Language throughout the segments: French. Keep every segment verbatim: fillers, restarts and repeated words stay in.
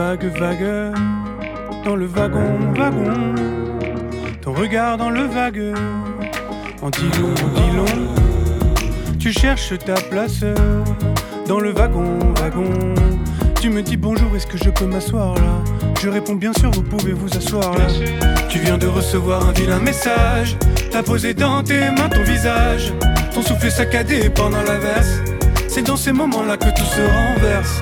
Vague, vague, dans le wagon, wagon, ton regard dans le vague, en dit long, en dit long, tu cherches ta place dans le wagon, wagon. Tu me dis bonjour, est-ce que je peux m'asseoir là? Je réponds bien sûr, vous pouvez vous asseoir là. Tu viens de recevoir un vilain message, t'as posé dans tes mains ton visage, ton souffle saccadé pendant la verse. C'est dans ces moments-là que tout se renverse.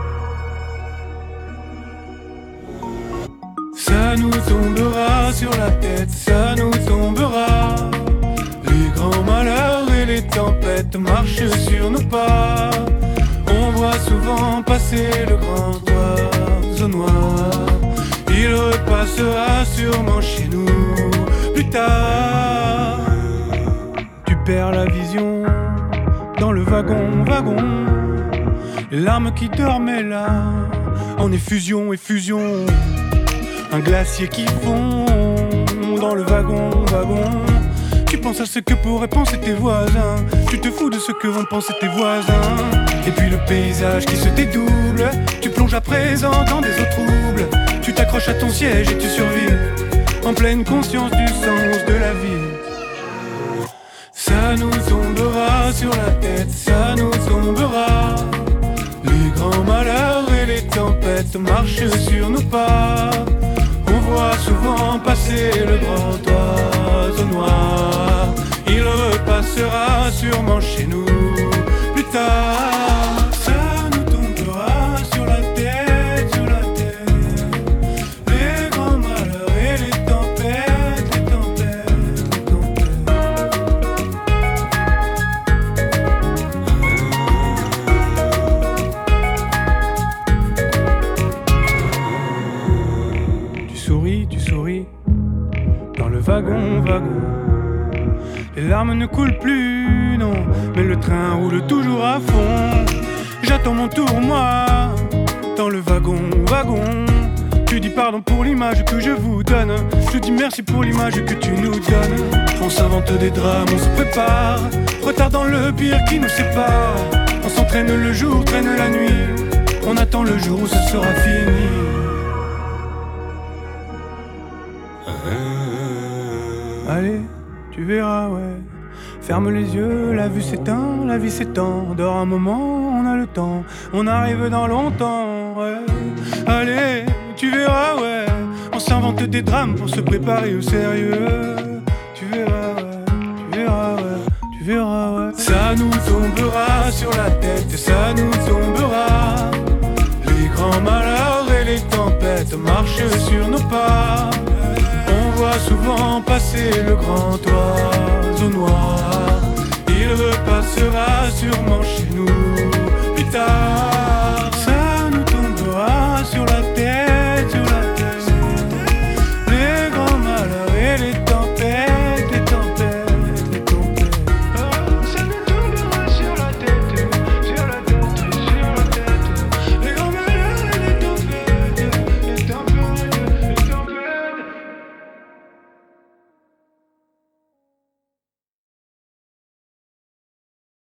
Ça nous tombera sur la tête, ça nous tombera. Les grands malheurs et les tempêtes marchent sur nos pas. On voit souvent passer le grand oiseau noir. Il repassera sûrement chez nous plus tard. Tu perds la vision dans le wagon, wagon. Les larmes qui dormaient là en effusion, effusion. Un glacier qui fond dans le wagon, wagon. Tu penses à ce que pourraient penser tes voisins. Tu te fous de ce que vont penser tes voisins. Et puis le paysage qui se dédouble. Tu plonges à présent dans des eaux troubles. Tu t'accroches à ton siège et tu survives en pleine conscience du sens de la vie. Ça nous tombera sur la tête, ça nous tombera. Les grands malheurs et les tempêtes marchent sur nos pas. On voit souvent passer le grand oiseau noir. Il repassera sûrement chez nous plus tard. Ça nous tombera sur la tête, sur la tête. Les grands malheurs et les tempêtes, les tempêtes, les tempêtes. Tu souris, tu souris dans le wagon, wagon. Les larmes ne coulent plus, non, mais le train roule toujours à fond. J'attends mon tour, moi, dans le wagon, wagon. Tu dis pardon pour l'image que je vous donne. Je dis merci pour l'image que tu nous donnes. On s'invente des drames, on se prépare. Retard dans le pire qui nous sépare. On s'entraîne le jour, traîne la nuit. On attend le jour où ce sera fini. Allez, tu verras, ouais. Ferme les yeux, la vue s'éteint, la vie s'étend. Dors un moment, on a le temps. On arrive dans longtemps, ouais. Allez, tu verras, ouais. On s'invente des drames pour se préparer au sérieux. Tu verras, ouais. Tu verras, ouais. Tu verras, ouais. Ça nous tombera sur la tête, ça nous tombera. Les grands malheurs et les tempêtes marchent sur nos pas. On voit souvent passer le grand oiseau noir. Il repassera sûrement chez nous plus tard.